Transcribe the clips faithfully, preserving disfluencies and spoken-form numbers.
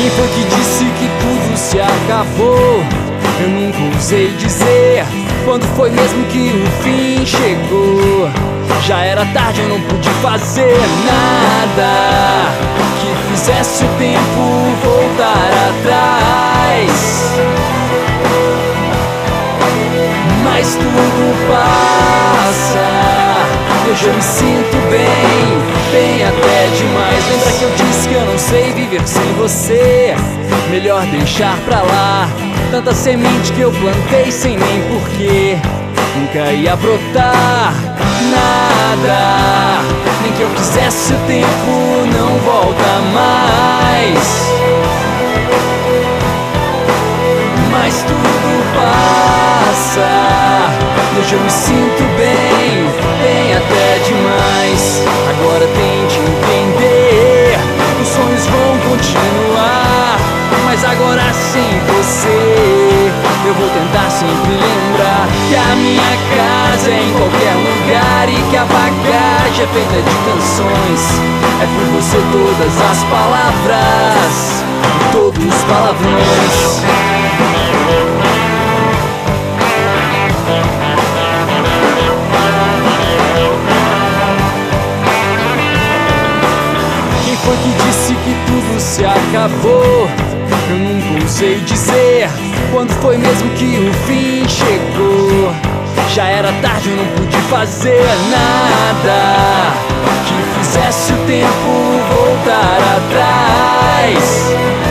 Quem foi que disse que tudo se acabou? Eu nunca ousei dizer quando foi mesmo que o fim chegou. Já era tarde, eu não pude fazer nada que fizesse o tempo voltar atrás. Mas tudo passa, eu já me sinto bem, bem até demais. Lembra que eu disse que eu não sei viver sem você? Melhor deixar pra lá tanta semente que eu plantei sem nem porquê. Nunca ia brotar nada, nem que eu quisesse o tempo não volta mais. Mas tudo passa, hoje eu me sinto bem, bem até demais. Agora tente entender, os sonhos vão continuar, mas agora sem você eu vou tentar sempre lembrar que a minha casa é em qualquer lugar e que a bagagem é feita de canções. É por você todas as palavras, todos os palavrões. Quem foi que disse que tudo se acabou? Eu nunca ousei dizer quando foi mesmo que o fim chegou. Já era tarde, eu não pude fazer nada que fizesse o tempo voltar atrás.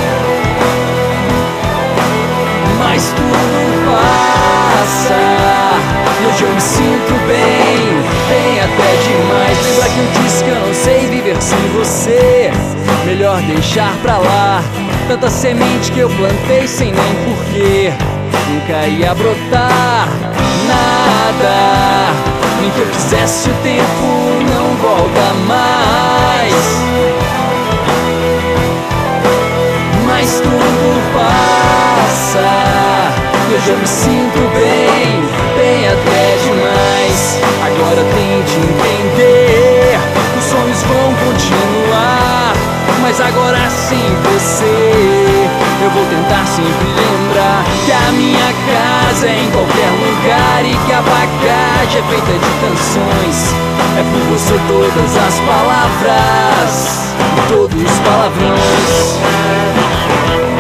Mas tudo passa, e hoje eu me sinto bem, bem até demais. Lembra que eu disse que eu não sei viver sem você? Melhor deixar pra lá tanta semente que eu plantei sem nem porquê. Nunca ia brotar nada, nem que eu quisesse o tempo não volta mais. Mas tudo passa, e hoje eu me sinto bem, bem até demais. Agora tente entender, os sonhos vão continuar, mas agora sem você eu vou tentar sempre lembrar que a minha casa é em qualquer lugar e que a bagagem é feita de canções. É por você todas as palavras, todos os palavrões.